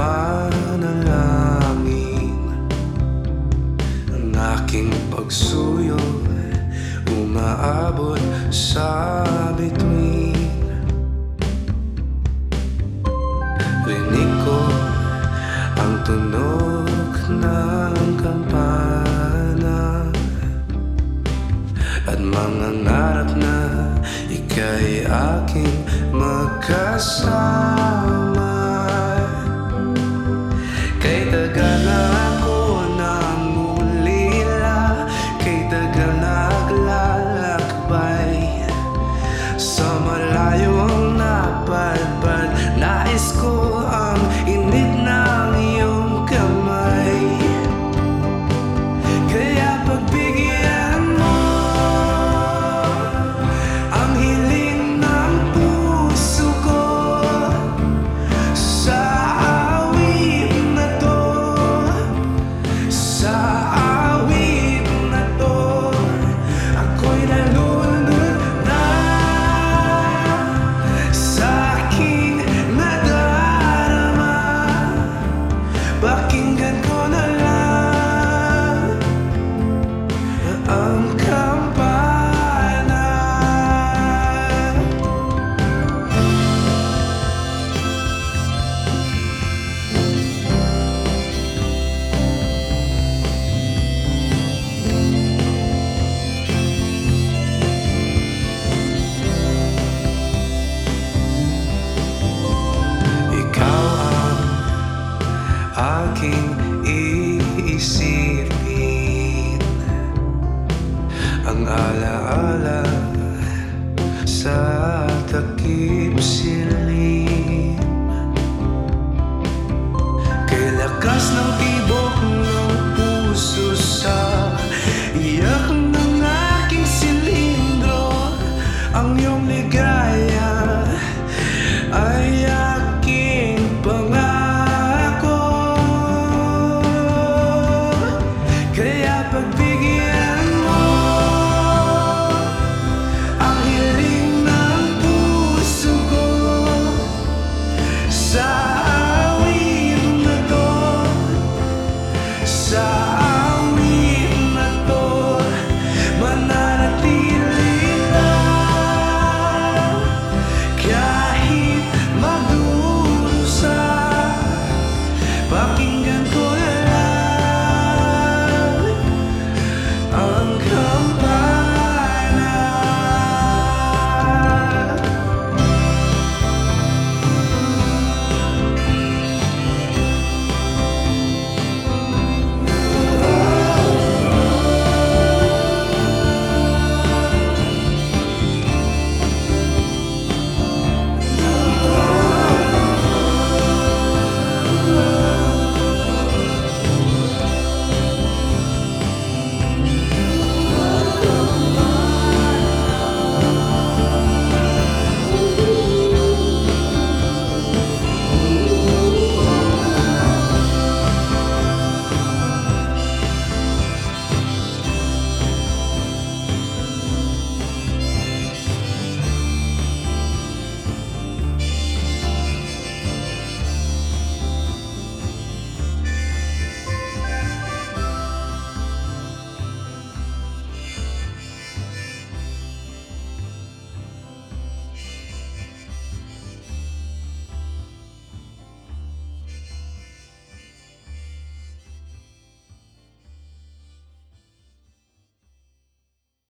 panalangin. Ang aking pagsuyo umaabot sa bituin. Rinig ko ang tunog ng kampana at mangangarap na ika'y aking magkasama. Kay tagal na ako nangulila, kay tagal naglalakbay, sa malayo ang napadpad. Nais ko ang init ng iyong kamay, kaya pagbigyan mo ang hiling ng puso ko. Sa awit na to, sa awit na to, ako'y nalulunod na sa aking nadarama. Pakinggan ko na lang ang kampana. Ikaw ang aking iisipin, ang alaala sa takip silim. Kay lakas ng